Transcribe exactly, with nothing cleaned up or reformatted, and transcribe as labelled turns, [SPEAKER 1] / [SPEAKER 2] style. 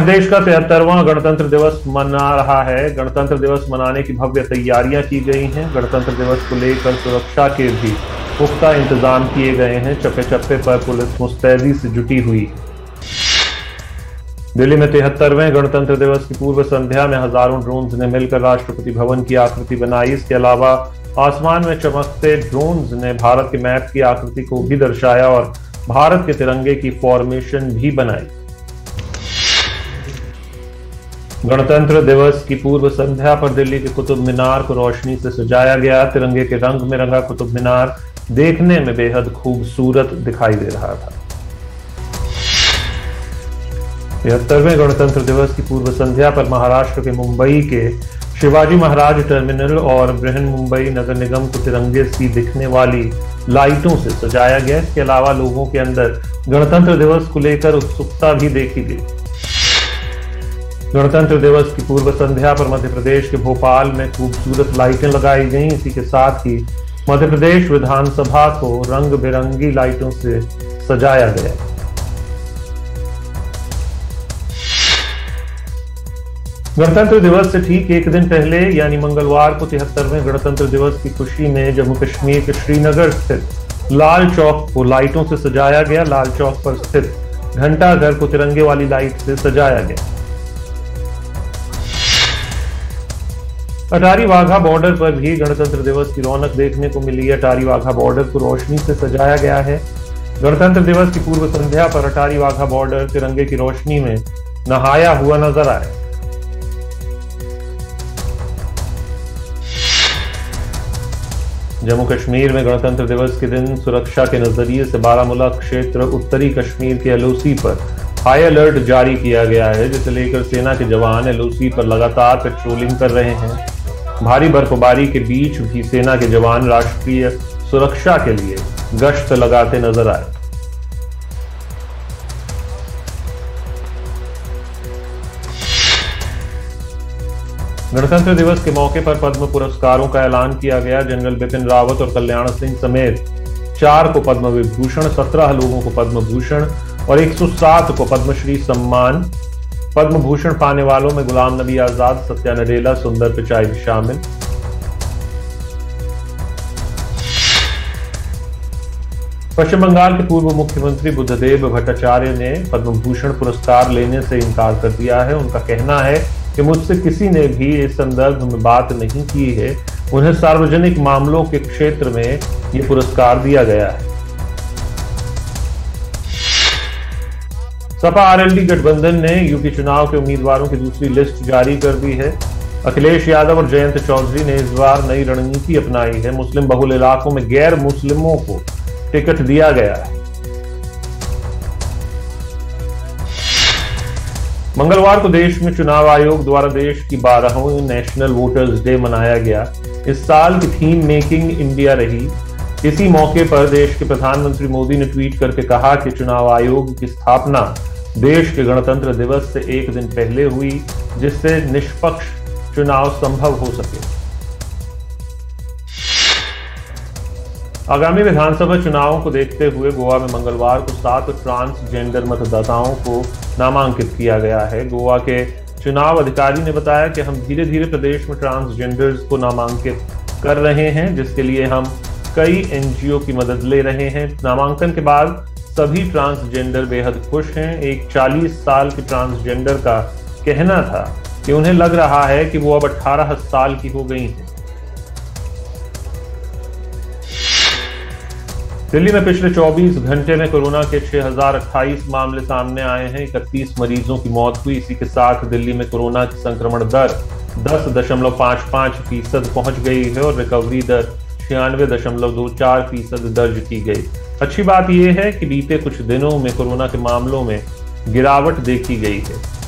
[SPEAKER 1] प्रदेश का तिहत्तरवां गणतंत्र दिवस मना रहा है। गणतंत्र दिवस मनाने की भव्य तैयारियां की गई हैं। गणतंत्र दिवस को लेकर सुरक्षा के भी पुख्ता इंतजाम किए गए हैं। चप्पे चप्पे पर पुलिस मुस्तैदी से जुटी हुई है। दिल्ली में तिहत्तरवें गणतंत्र दिवस की पूर्व संध्या में हजारों ड्रोन्स ने मिलकर राष्ट्रपति भवन की आकृति बनाई। इसके अलावा आसमान में चमकते ड्रोन्स ने भारत के मैप की आकृति को भी दर्शाया और भारत के तिरंगे की फॉर्मेशन भी बनाई। गणतंत्र दिवस की पूर्व संध्या पर दिल्ली के कुतुब मीनार को रोशनी से सजाया गया। तिरंगे के रंग में रंगा कुतुब मीनार देखने में बेहद खूबसूरत दिखाई दे रहा था। तिहत्तरवें गणतंत्र दिवस की पूर्व संध्या पर महाराष्ट्र के मुंबई के शिवाजी महाराज टर्मिनल और बृहन मुंबई नगर निगम को तिरंगे सी दिखने वाली लाइटों से सजाया गया। इसके अलावा लोगों के अंदर गणतंत्र दिवस को लेकर उत्सुकता भी देखी गई। गणतंत्र दिवस की पूर्व संध्या पर मध्य प्रदेश के भोपाल में खूबसूरत लाइटें लगाई गईं। इसी के साथ ही मध्य प्रदेश विधानसभा को रंग बिरंगी लाइटों से सजाया गया। गणतंत्र दिवस से ठीक एक दिन पहले यानी मंगलवार को तिहत्तरवें गणतंत्र दिवस की खुशी में जम्मू कश्मीर के श्रीनगर स्थित लाल चौक को लाइटों से सजाया गया। लाल चौक पर स्थित घंटा घर को तिरंगे वाली लाइट से सजाया गया। अटारी वाघा बॉर्डर पर भी गणतंत्र दिवस की रौनक देखने को मिली। अटारी वाघा बॉर्डर को रोशनी से सजाया गया है। गणतंत्र दिवस की पूर्व संध्या पर अटारी वाघा बॉर्डर तिरंगे की रोशनी में नहाया हुआ नजर आया। जम्मू कश्मीर में गणतंत्र दिवस के दिन सुरक्षा के नजरिए से बारामूला क्षेत्र उत्तरी कश्मीर के एलओसी पर हाई अलर्ट जारी किया गया है, जिसे लेकर सेना के जवान एलओसी पर लगातार पेट्रोलिंग कर रहे हैं। भारी बर्फबारी के बीच भी सेना के जवान राष्ट्रीय सुरक्षा के लिए गश्त लगाते नजर आए। गणतंत्र दिवस के मौके पर पद्म पुरस्कारों का ऐलान किया गया। जनरल बिपिन रावत और कल्याण सिंह समेत चार को पद्म विभूषण, सत्रह लोगों को पद्म भूषण और एक सौ सात को पद्मश्री सम्मान। पद्म भूषण पाने वालों में गुलाम नबी आजाद, सत्या नडेला, सुंदर पिचाई भी शामिल। पश्चिम बंगाल के पूर्व मुख्यमंत्री बुद्धदेव भट्टाचार्य ने पद्म भूषण पुरस्कार लेने से इनकार कर दिया है। उनका कहना है कि मुझसे किसी ने भी इस संदर्भ में बात नहीं की है। उन्हें सार्वजनिक मामलों के क्षेत्र में यह पुरस्कार दिया गया है। सपा आरएलडी गठबंधन ने यूपी चुनाव के उम्मीदवारों की दूसरी लिस्ट जारी कर दी है। अखिलेश यादव और जयंत चौधरी ने इस बार नई रणनीति अपनाई है। मुस्लिम बहुल इलाकों में गैर मुस्लिमों को टिकट दिया गया है। मंगलवार को देश में चुनाव आयोग द्वारा देश की बारहवीं नेशनल वोटर्स डे मनाया गया। इस साल की थीम मेकिंग इंडिया रही। इसी मौके पर देश के प्रधानमंत्री मोदी ने ट्वीट करके कहा कि चुनाव आयोग की स्थापना देश के गणतंत्र दिवस से एक दिन पहले हुई, जिससे निष्पक्ष चुनाव संभव हो सके। आगामी विधानसभा चुनावों को देखते हुए गोवा में मंगलवार को सात ट्रांसजेंडर मतदाताओं को नामांकित किया गया है। गोवा के चुनाव अधिकारी ने बताया कि हम धीरे धीरे प्रदेश में ट्रांसजेंडर्स को नामांकित कर रहे हैं, जिसके लिए हम कई एनजीओ की मदद ले रहे हैं। नामांकन के बाद सभी ट्रांसजेंडर बेहद खुश हैं। एक चालीस साल के ट्रांसजेंडर का कहना था कि उन्हें लग रहा है कि वो अब अठारह साल की हो गई हैं। दिल्ली में पिछले चौबीस घंटे में कोरोना के छह हजार अट्ठाईस मामले सामने आए हैं। इकतीस मरीजों की मौत हुई। इसी के साथ दिल्ली में कोरोना की संक्रमण दर दस दशमलव पांच पांच फीसद पहुंच गई है और रिकवरी दर छियानवे दशमलव दो चार फीसद दर्ज की गई। अच्छी बात यह है कि बीते कुछ दिनों में कोरोना के मामलों में गिरावट देखी गई है।